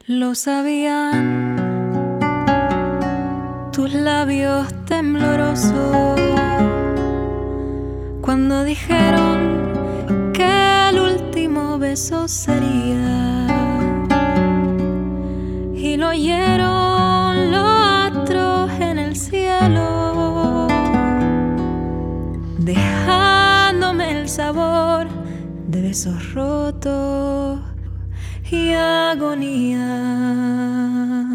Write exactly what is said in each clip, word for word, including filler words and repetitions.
Lo sabían tus labios temblorosos cuando dijeron que el último beso sería, y lo oyeron los astros en el cielo, dejándome el sabor de besos rotos y agonía.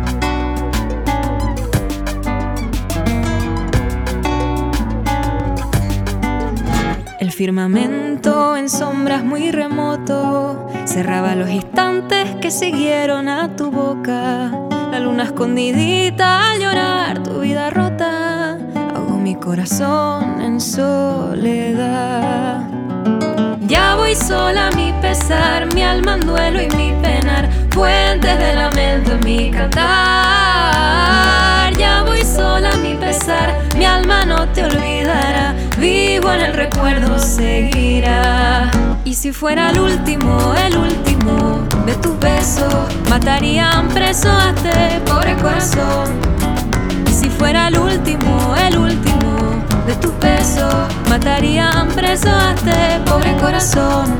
El firmamento en sombras muy remoto cerraba los instantes que siguieron a tu boca. La luna escondidita al llorar tu vida rota ahogó mi corazón en soledad. Ya voy sola a mi pesar, mi alma en duelo y mi penar, fuentes de lamento en mi cantar. Ya voy sola a mi pesar, mi alma no te olvidará, vivo en el recuerdo seguirá. Y si fuera el último, el último de tus besos, matarían preso a este pobre corazón. Y si fuera el último, el último de tus besos, matarían preso a este pobre corazón.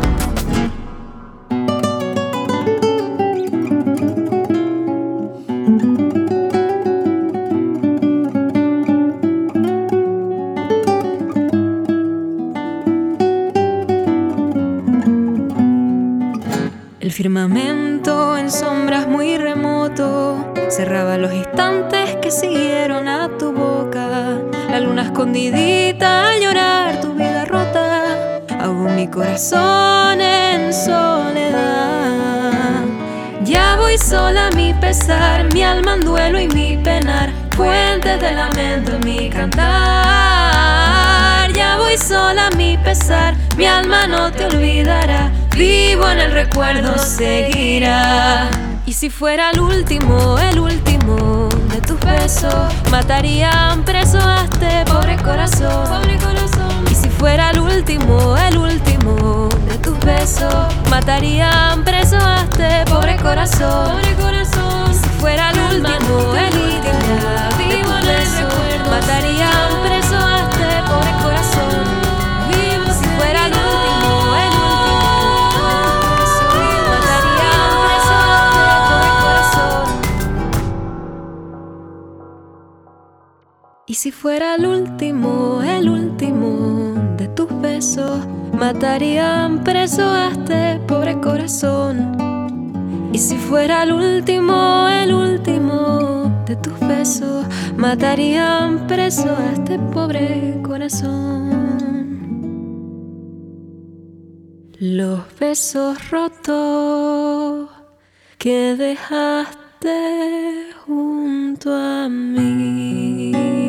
El firmamento en sombras muy remoto cerraba los instantes que siguieron a tu boca. La luna escondidita al llorar tu vida rota ahogó mi corazón en soledad. Ya voy sola a mi pesar, mi alma en duelo y mi penar, fuentes de lamento en mi cantar. Ya voy sola a mi pesar, mi alma no te olvidará, vivo en el recuerdo seguirá. Y si fuera el último, el último de tus besos, matarían preso a este pobre corazón, pobre corazón. Y si fuera el último, el último de tus besos, matarían preso a este pobre corazón, pobre corazón. Y si fuera el último, el último de tus besos, matarían preso a este pobre corazón. Vivo si fuera el último, el Y si fuera el último, el último de tus besos, matarían preso a este pobre corazón. Y si fuera el último, el último de tus besos, matarían preso a este pobre corazón. Los besos rotos que dejaste junto a mí.